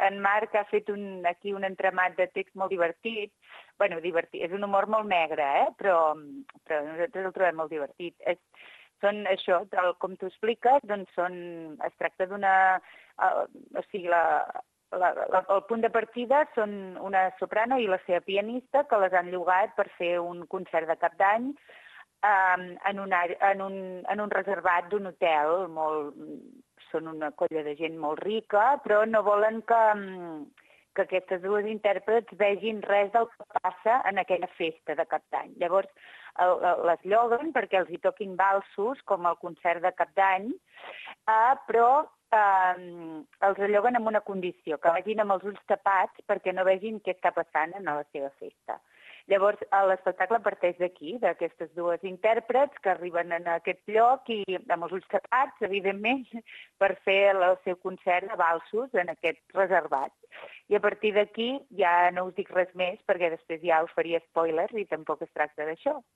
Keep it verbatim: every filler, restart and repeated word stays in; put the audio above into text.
en Marc ha fet un, aquí un entramat de text molt divertit. Bueno, divertit, és un humor molt negre, eh? però, però nosaltres el trobem molt divertit. És, són això, tal com tu expliques, doncs són, es tracta d'una... Uh, o sigui, la, la, la, el punt de partida són una soprano i la seva pianista que les han llogat per fer un concert de cap d'any um, en, un, en, un, en un reservat d'un hotel molt... Són una colla de gent molt rica, però no volen que, que aquestes dues intèrprets vegin res del que passa en aquella festa de cap d'any. Llavors, el, el, les lloguen perquè els hi toquin valsos, com el concert de cap d'any, eh, però eh, els lloguen amb una condició, que vagin amb els ulls tapats perquè no vegin què està passant en la seva festa. Llavors, l'espectacle parteix d'aquí, d'aquestes dues intèrprets que arriben en aquest lloc i amb els ulls tapats, evidentment, per fer el seu concert de valsos en aquest reservat. I a partir d'aquí ja no us dic res més perquè després ja us faria spoilers i tampoc es tracta d'això.